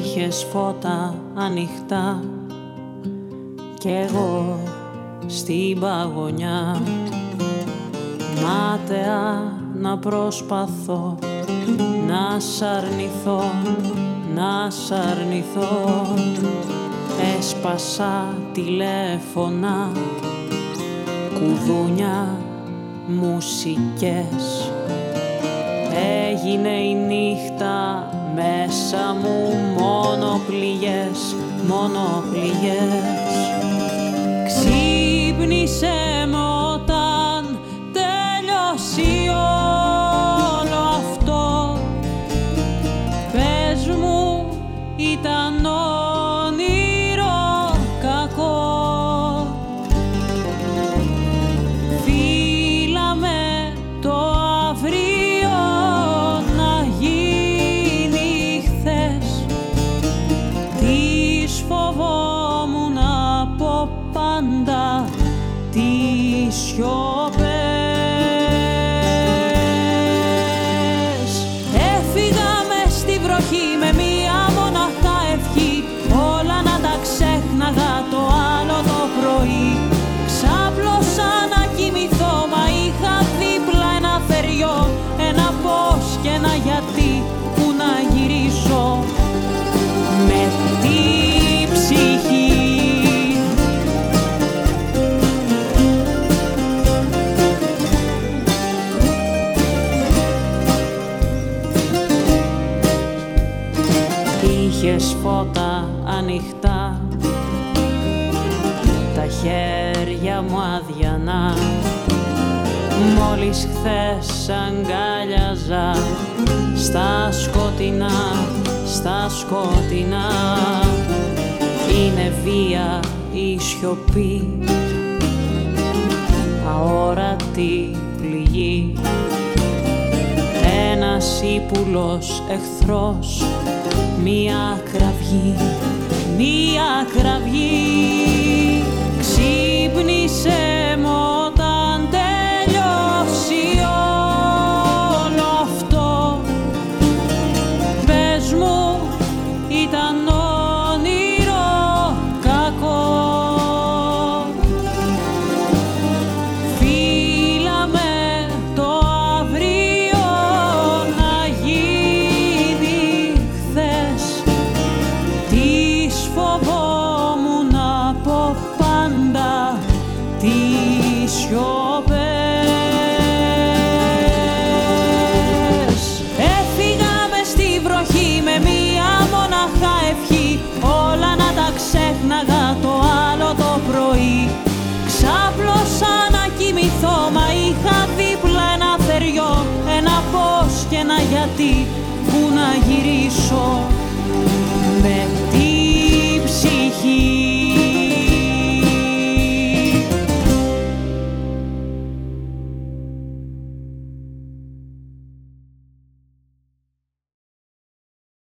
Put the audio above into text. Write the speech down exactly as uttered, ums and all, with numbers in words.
Είχες φώτα ανοιχτά κι εγώ στην παγωνιά, μάταια να προσπαθώ να σ' αρνηθώ, να σ' αρνηθώ. Έσπασα τηλέφωνα, κουδούνια, μουσικές. Έγινε η νύχτα μέσα μου μόνο πληγές, μόνο πληγές. Ξύπνησε με όταν τέλειωσε όλο αυτό. Πες μου, ήταν όνειρο κακό. Φύλαμε το αύριο να γίνει χθες. Τις φοβόμουν από πάντα τις σιωπές. Έφυγα μες στη βροχή με μία μοναχά ευχή, όλα να τα ξέχναγα το άλλο το πρωί. Ξάπλωσα να κοιμηθώ, μα είχα δίπλα ένα θεριό, ένα πώς και ένα γιατί, που να γυρίσω με τη ψυχή. Είχες φώτα ανοιχτά, τα χέρια μου αδιανά. Μόλις χθες αγκάλιαζα στα σκοτεινά, στα σκοτεινά. Είναι βία η σιωπή, αόρατη πληγή. Ένας ύπουλος εχθρός, μία κραυγή, μία κραυγή. Ξύπνησε με όταν τελειώσει όλο αυτό. Πες μου, ήταν όνειρο κακό. Φύλαμε το αύριο να γίνει χθες. Τις φοβόμουν από πάντα τις σιωπές. Έφυγα μες στη βροχή με μία μοναχά ευχή, όλα να τα ξέχναγα το άλλο το πρωί. Ξάπλωσα να κοιμηθώ, μα είχα δίπλα ένα θεριό, ένα πώς και ένα γιατί, που να γυρίσω με